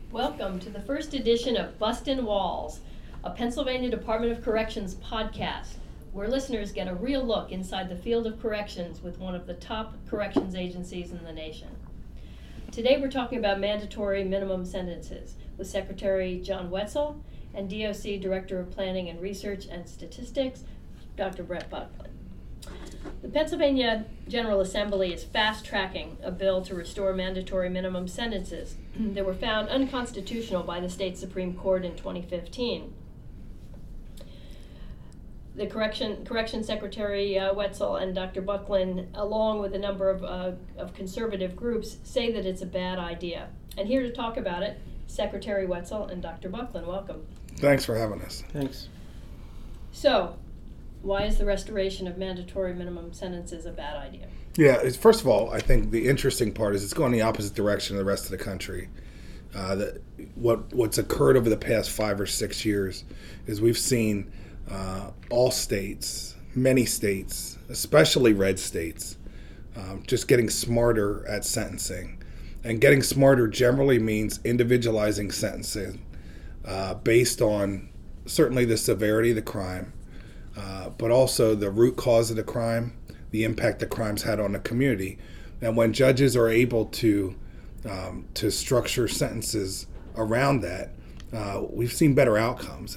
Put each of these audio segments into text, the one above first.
Welcome to the first edition of Bustin' Walls, a Pennsylvania Department of Corrections podcast, where listeners get a real look inside the field of corrections with one of the top corrections agencies in the nation. Today we're talking about mandatory minimum sentences with Secretary John Wetzel and DOC Director of Planning and Research and Statistics, Dr. Brett Buckland. The Pennsylvania General Assembly is fast-tracking a bill to restore mandatory minimum sentences that were found unconstitutional by the state Supreme Court in 2015. The Correction Secretary Wetzel and Dr. Buckland, along with a number of conservative groups, say that it's a bad idea. And here to talk about it, Secretary Wetzel and Dr. Buckland. Welcome. Thanks for having us. Thanks. So, why is the restoration of mandatory minimum sentences a bad idea? Yeah, first of all, I think the interesting part is it's going the opposite direction of the rest of the country. What's occurred over the past 5 or 6 years is we've seen all states, many states, especially red states, just getting smarter at sentencing. And getting smarter generally means individualizing sentencing based on certainly the severity of the crime, but also the root cause of the crime, the impact the crime's had on the community. And when judges are able to structure sentences around that, we've seen better outcomes,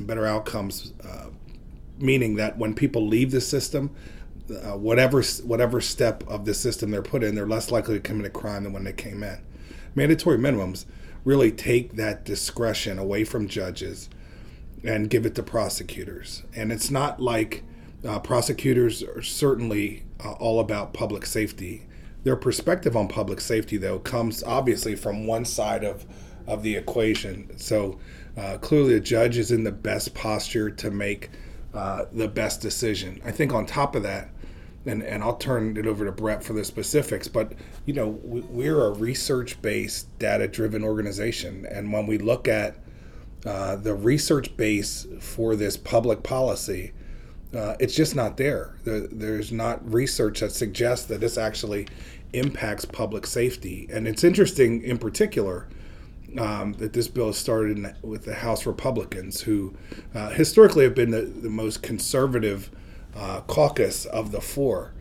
meaning that when people leave the system, whatever step of the system they're put in, they're less likely to commit a crime than when they came in. Mandatory minimums really take that discretion away from judges and give it to prosecutors. And it's not like prosecutors are certainly all about public safety. Their perspective on public safety, though, comes obviously from one side of the equation. So clearly the judge is in the best posture to make the best decision. I think on top of that, and I'll turn it over to Brett for the specifics, but we're a research-based, data-driven organization. And when we look at the research base for this public policy, it's just not there. There's not research that suggests that this actually impacts public safety. And it's interesting in particular that this bill started with the House Republicans, who historically have been the most conservative caucus of the four.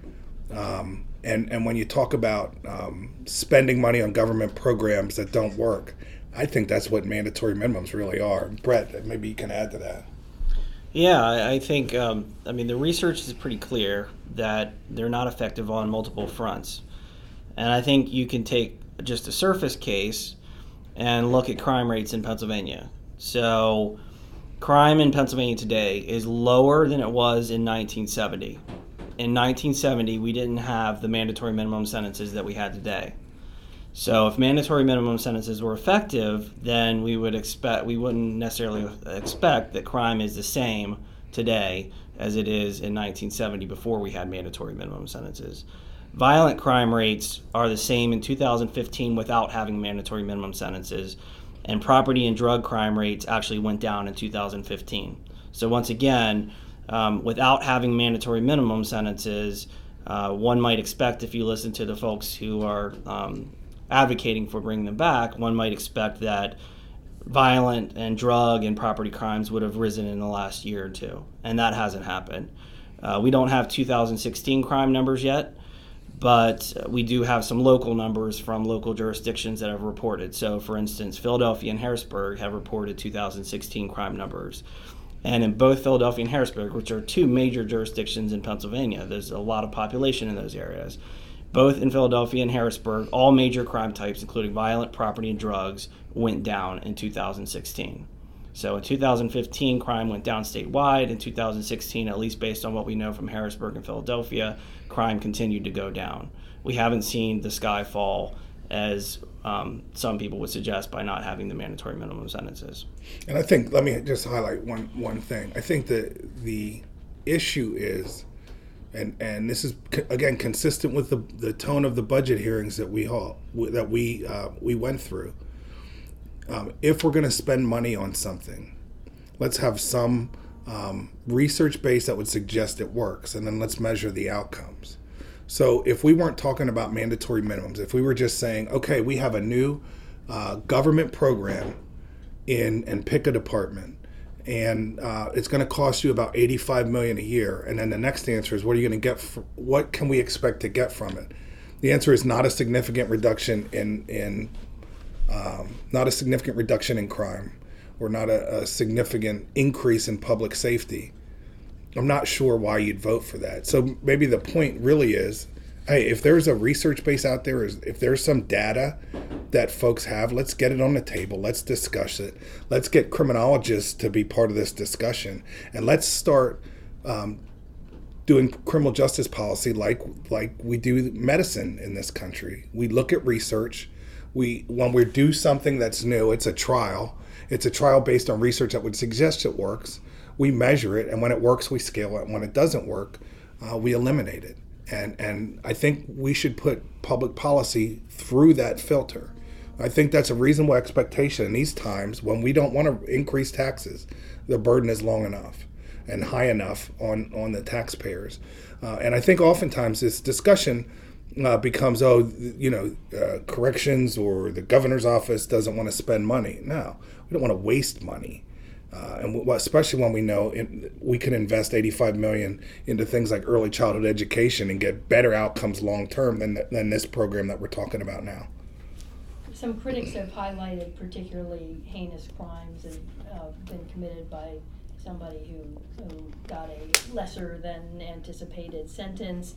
And when you talk about spending money on government programs that don't work, I think that's what mandatory minimums really are. Brett, maybe you can add to that. Yeah, I think, the research is pretty clear that they're not effective on multiple fronts. And I think you can take just a surface case and look at crime rates in Pennsylvania. So crime in Pennsylvania today is lower than it was in 1970. In 1970, we didn't have the mandatory minimum sentences that we had today. So if mandatory minimum sentences were effective, then we wouldn't necessarily expect that crime is the same today as it is in 1970 before we had mandatory minimum sentences. Violent crime rates are the same in 2015 without having mandatory minimum sentences, and property and drug crime rates actually went down in 2015. So once again, without having mandatory minimum sentences, one might expect, if you listen to the folks who are advocating for bringing them back, one might expect that violent and drug and property crimes would have risen in the last year or two, and that hasn't happened. We don't have 2016 crime numbers yet, but we do have some local numbers from local jurisdictions that have reported. So, for instance, Philadelphia and Harrisburg have reported 2016 crime numbers. And in both Philadelphia and Harrisburg, which are two major jurisdictions in Pennsylvania, there's a lot of population in those areas. Both in Philadelphia and Harrisburg, all major crime types, including violent, property, and drugs, went down in 2016. So in 2015, crime went down statewide. In 2016, at least based on what we know from Harrisburg and Philadelphia, crime continued to go down. We haven't seen the sky fall, as some people would suggest, by not having the mandatory minimum sentences. And I think, let me just highlight one thing. I think that the issue is, and this is again consistent with the tone of the budget hearings that we went through. If we're going to spend money on something, let's have some research base that would suggest it works, and then let's measure the outcomes. So if we weren't talking about mandatory minimums, if we were just saying, okay, we have a new government program in and pick a department, and it's going to cost you about $85 million a year, and then the next answer is, what are you going to get? What can we expect to get from it? The answer is not a significant reduction in crime, or not a significant increase in public safety. I'm not sure why you'd vote for that. So maybe the point really is, hey, if there's a research base out there, if there's some data that folks have, let's get it on the table. Let's discuss it. Let's get criminologists to be part of this discussion, and let's start doing criminal justice policy like we do medicine in this country. We look at research. When we do something that's new, it's a trial. It's a trial based on research that would suggest it works. We measure it, and when it works, we scale it. And when it doesn't work, we eliminate it. And I think we should put public policy through that filter. I think that's a reasonable expectation in these times when we don't want to increase taxes. The burden is long enough and high enough on the taxpayers. And I think oftentimes this discussion becomes, corrections or the governor's office doesn't want to spend money. No, we don't want to waste money. And especially when we know we can invest $85 million into things like early childhood education and get better outcomes long term than this program that we're talking about now. Some critics have highlighted particularly heinous crimes and been committed by somebody who got a lesser than anticipated sentence.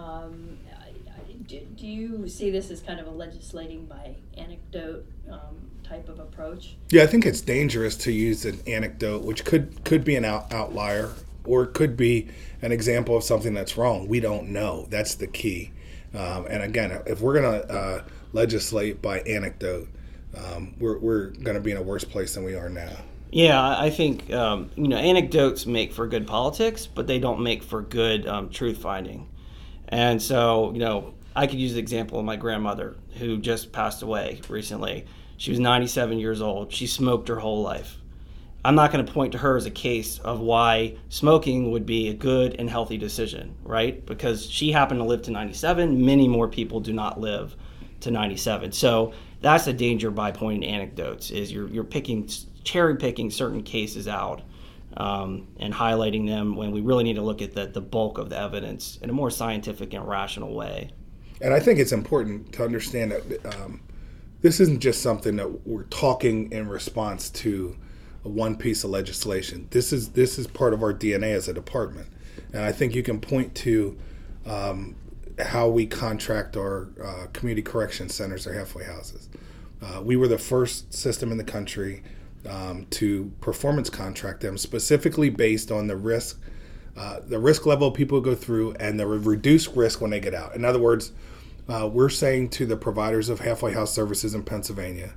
Do you see this as kind of a legislating by anecdote type of approach? Yeah, I think it's dangerous to use an anecdote, which could be an outlier, or it could be an example of something that's wrong. We don't know. That's the key. And again, if we're going to legislate by anecdote, we're going to be in a worse place than we are now. Yeah, I think anecdotes make for good politics, but they don't make for good truth finding. And so, I could use the example of my grandmother, who just passed away recently. She was 97 years old. She smoked her whole life. I'm not going to point to her as a case of why smoking would be a good and healthy decision, right? Because she happened to live to 97. Many more people do not live to 97. So that's a danger by pointing anecdotes, is you're cherry picking certain cases out and highlighting them when we really need to look at the bulk of the evidence in a more scientific and rational way. And I think it's important to understand that this isn't just something that we're talking in response to one piece of legislation. This is part of our DNA as a department. And I think you can point to how we contract our community correction centers or halfway houses. We were the first system in the country to performance contract them, specifically based on the risk level people go through and the reduced risk when they get out. In other words, we're saying to the providers of halfway house services in Pennsylvania,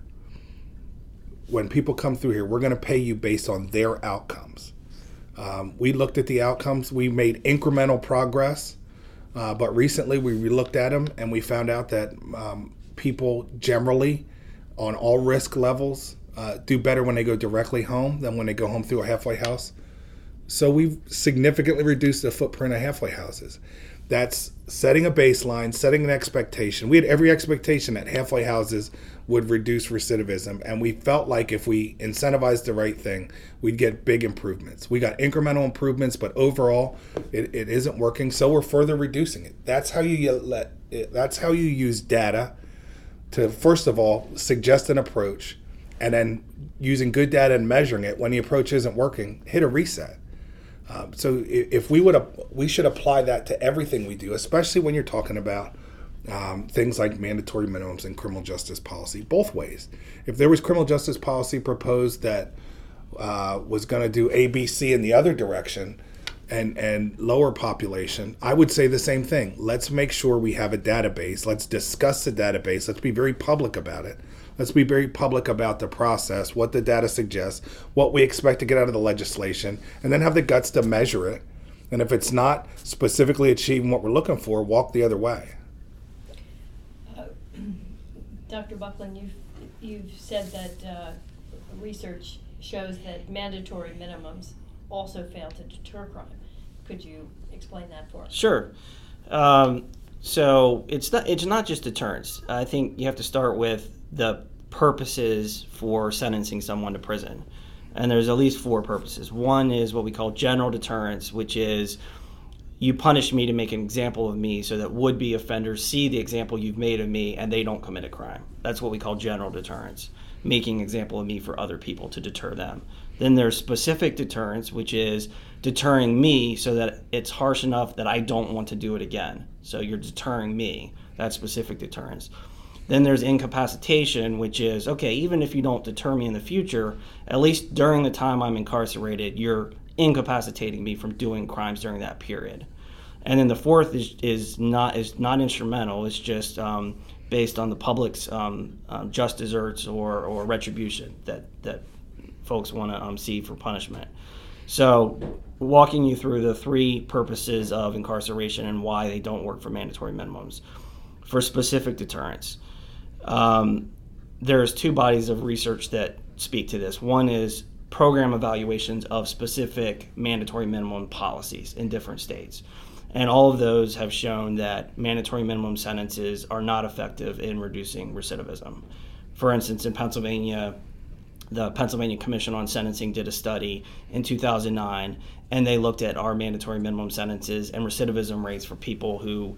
when people come through here, we're going to pay you based on their outcomes. We looked at the outcomes. We made incremental progress, but recently we looked at them and we found out that people generally on all risk levels do better when they go directly home than when they go home through a halfway house. So we've significantly reduced the footprint of halfway houses. That's setting a baseline, setting an expectation. We had every expectation that halfway houses would reduce recidivism, and we felt like if we incentivized the right thing, we'd get big improvements. We got incremental improvements, but overall, it isn't working, so we're further reducing it. That's how you use data to, first of all, suggest an approach, and then using good data and measuring it. When the approach isn't working, hit a reset. So if we should apply that to everything we do, especially when you're talking about things like mandatory minimums and criminal justice policy, both ways. If there was criminal justice policy proposed that was going to do A, B, C in the other direction and lower population, I would say the same thing. Let's make sure we have a database. Let's discuss the database. Let's be very public about it. Let's be very public about the process, what the data suggests, what we expect to get out of the legislation, and then have the guts to measure it. And if it's not specifically achieving what we're looking for, walk the other way. Dr. Buckland, you've said that research shows that mandatory minimums also fail to deter crime. Could you explain that for us? Sure. So it's not just deterrence. I think you have to start with the purposes for sentencing someone to prison. And there's at least 4 purposes. One is what we call general deterrence, which is you punish me to make an example of me so that would-be offenders see the example you've made of me and they don't commit a crime. That's what we call general deterrence, making an example of me for other people to deter them. Then there's specific deterrence, which is deterring me so that it's harsh enough that I don't want to do it again. So you're deterring me. That's specific deterrence. Then there's incapacitation, which is, okay, even if you don't deter me in the future, at least during the time I'm incarcerated, you're incapacitating me from doing crimes during that period. And then the fourth is not instrumental. It's just based on the public's just deserts or retribution that folks want to see for punishment. So walking you through the 3 purposes of incarceration and why they don't work for mandatory minimums. For specific deterrence, there's 2 bodies of research that speak to this. One is program evaluations of specific mandatory minimum policies in different states. And all of those have shown that mandatory minimum sentences are not effective in reducing recidivism. For instance, in Pennsylvania, the Pennsylvania Commission on Sentencing did a study in 2009, and they looked at our mandatory minimum sentences and recidivism rates for people who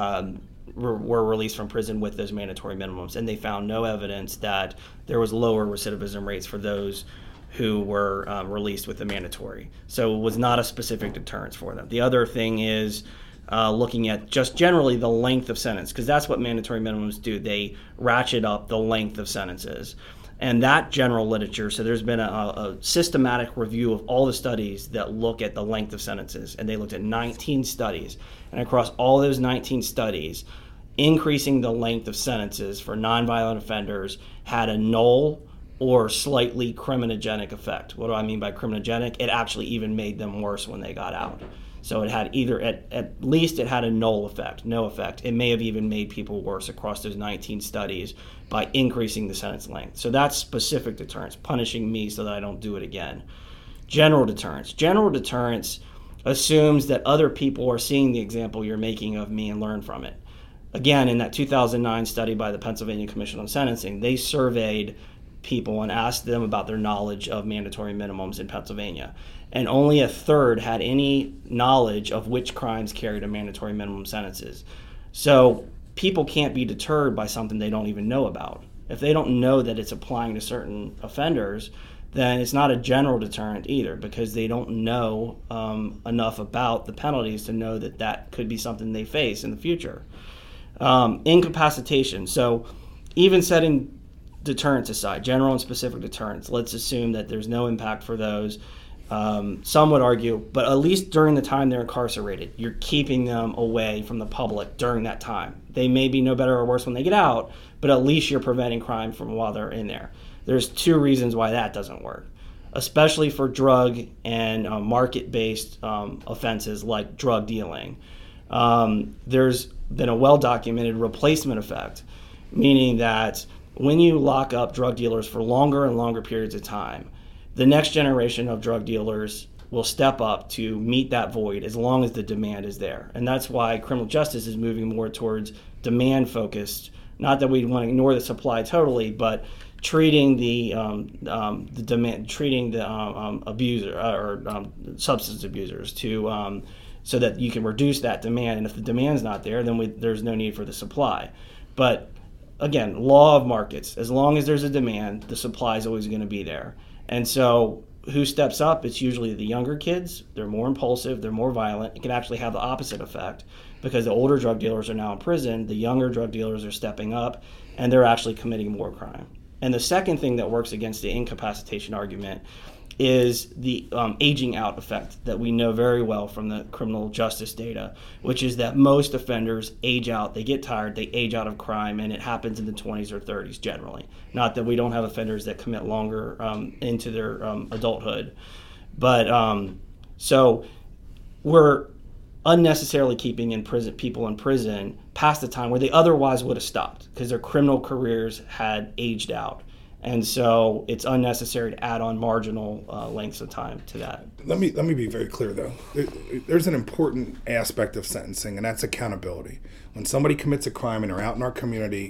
were released from prison with those mandatory minimums, and they found no evidence that there was lower recidivism rates for those who were released with the mandatory. So it was not a specific deterrence for them. The other thing is looking at just generally the length of sentence, because that's what mandatory minimums do. They ratchet up the length of sentences. And that general literature, so there's been a systematic review of all the studies that look at the length of sentences, and they looked at 19 studies. And across all those 19 studies, increasing the length of sentences for nonviolent offenders had a null or slightly criminogenic effect. What do I mean by criminogenic? It actually even made them worse when they got out. So it had either, at least it had a null effect, no effect. It may have even made people worse across those 19 studies by increasing the sentence length. So that's specific deterrence, punishing me so that I don't do it again. General deterrence. General deterrence assumes that other people are seeing the example you're making of me and learn from it. Again, in that 2009 study by the Pennsylvania Commission on Sentencing, they surveyed people and asked them about their knowledge of mandatory minimums in Pennsylvania. And only a third had any knowledge of which crimes carried a mandatory minimum sentences. So people can't be deterred by something they don't even know about. If they don't know that it's applying to certain offenders, then it's not a general deterrent either, because they don't know enough about the penalties to know that that could be something they face in the future. Incapacitation. So even setting deterrence aside, general and specific deterrence, let's assume that there's no impact for those. Some would argue, but at least during the time they're incarcerated, you're keeping them away from the public during that time. They may be no better or worse when they get out, but at least you're preventing crime from while they're in there. There's 2 reasons why that doesn't work, especially for drug and market-based offenses like drug dealing. There's been a well-documented replacement effect, meaning that when you lock up drug dealers for longer and longer periods of time, the next generation of drug dealers will step up to meet that void as long as the demand is there. And that's why criminal justice is moving more towards demand-focused. Not that we want to ignore the supply totally, but treating the demand, treating the abuser or substance abusers to so that you can reduce that demand. And if the demand's not there, then there's no need for the supply. But again, law of markets. As long as there's a demand, the supply is always going to be there. And so who steps up? It's usually the younger kids. They're more impulsive. They're more violent. It can actually have the opposite effect because the older drug dealers are now in prison. The younger drug dealers are stepping up, and they're actually committing more crime. And the second thing that works against the incapacitation argument is the aging out effect that we know very well from the criminal justice data, which is that most offenders age out. They get tired, they age out of crime, and it happens in the 20s or 30s generally. Not that we don't have offenders that commit longer into their adulthood. But so we're unnecessarily keeping people in prison past the time where they otherwise would have stopped because their criminal careers had aged out. And so it's unnecessary to add on marginal lengths of time to that. Let me be very clear, though. There's an important aspect of sentencing, and that's accountability. When somebody commits a crime and they're out in our community,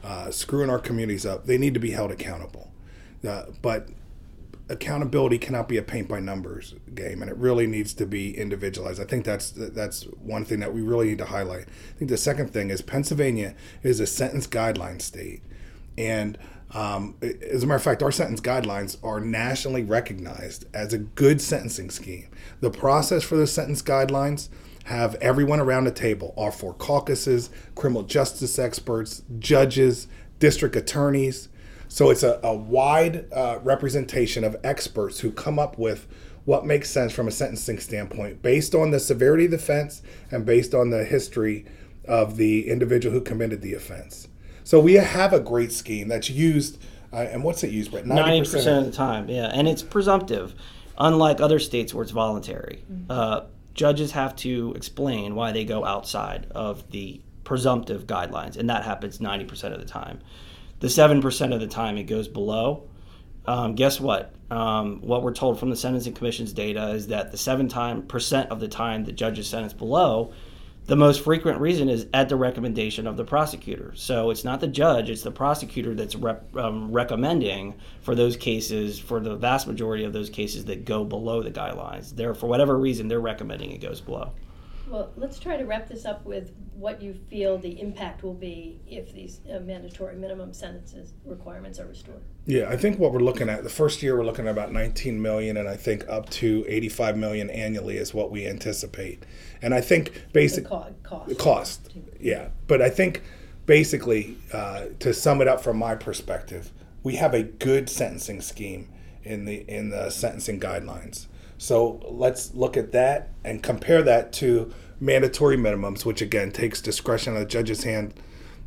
screwing our communities up, they need to be held accountable. But accountability cannot be a paint by numbers game, and it really needs to be individualized. I think that's one thing that we really need to highlight. I think the second thing is Pennsylvania is a sentence guideline state, and as a matter of fact, our sentence guidelines are nationally recognized as a good sentencing scheme. The process for the sentence guidelines have everyone around the table, our four caucuses, criminal justice experts, judges, district attorneys. So it's a wide representation of experts who come up with what makes sense from a sentencing standpoint based on the severity of the offense and based on the history of the individual who committed the offense. So we have a great scheme that's used, and what's it used, Brett? 90% of the time, yeah. And it's presumptive, unlike other states where it's voluntary. Judges have to explain why they go outside of the presumptive guidelines, and that happens 90% of the time. The 7% of the time it goes below. Guess what? What we're told from the Sentencing Commission's data is that the 7% of the time the judge is sentenced below, the most frequent reason is at the recommendation of the prosecutor. So it's not the judge, it's the prosecutor that's recommending for those cases, for the vast majority of those cases that go below the guidelines. For whatever reason, they're recommending it goes below. Well, let's try to wrap this up with what you feel the impact will be if these mandatory minimum sentences requirements are restored. Yeah, I think what we're looking at, the first year we're looking at about 19 million, and I think up to 85 million annually is what we anticipate. And I think cost. Yeah, but I think basically, to sum it up from my perspective, we have a good sentencing scheme in the sentencing guidelines. So let's look at that and compare that to mandatory minimums, which again takes discretion out of the judge's hand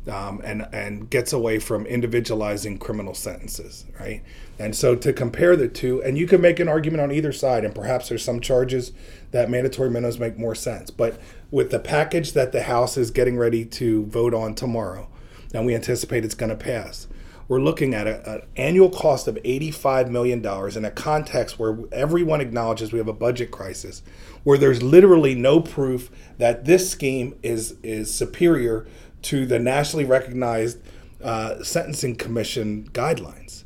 and gets away from individualizing criminal sentences, right? And so to compare the two, and you can make an argument on either side, and perhaps there's some charges that mandatory minimums make more sense. But with the package that the House is getting ready to vote on tomorrow, and we anticipate it's going to pass, we're looking at an annual cost of $85 million in a context where everyone acknowledges we have a budget crisis, where there's literally no proof that this scheme is superior to the nationally recognized Sentencing Commission guidelines.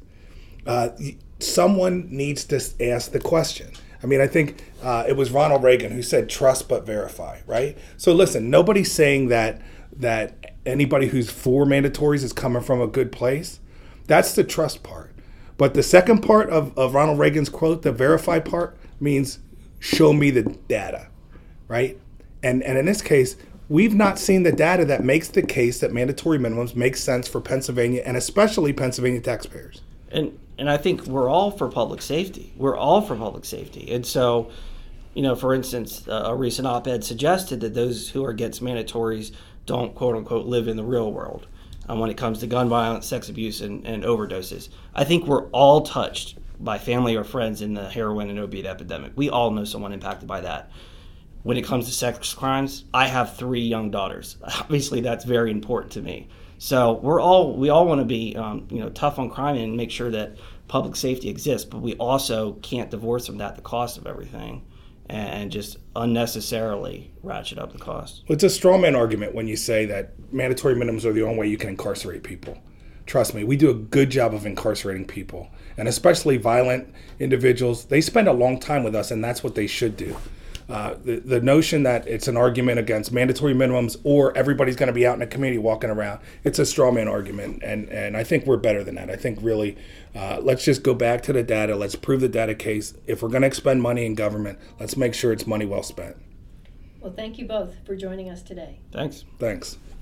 Someone needs to ask the question. I mean, I think it was Ronald Reagan who said, trust but verify, right? So listen, nobody's saying that anybody who's for mandatories is coming from a good place. That's the trust part. But the second part of Ronald Reagan's quote, the verify part, means show me the data, right? And in this case, we've not seen the data that makes the case that mandatory minimums make sense for Pennsylvania and especially Pennsylvania taxpayers. And I think we're all for public safety. We're all for public safety. And so, for instance, a recent op-ed suggested that those who are against mandatories don't, quote unquote, live in the real world when it comes to gun violence, sex abuse, and overdoses. I think we're all touched by family or friends in the heroin and opiate epidemic. We all know someone impacted by that. When it comes to sex crimes, I have 3 young daughters. Obviously, that's very important to me. So we all want to be tough on crime and make sure that public safety exists, but we also can't divorce from that the cost of everything and just unnecessarily ratchet up the cost. Well, it's a straw man argument when you say that mandatory minimums are the only way you can incarcerate people. Trust me, we do a good job of incarcerating people, and especially violent individuals. They spend a long time with us, and that's what they should do. The notion that it's an argument against mandatory minimums or everybody's going to be out in the community walking around, it's a straw man argument, and I think we're better than that. I think really, let's just go back to the data. Let's prove the data case. If we're going to expend money in government, let's make sure it's money well spent. Well, thank you both for joining us today. Thanks. Thanks.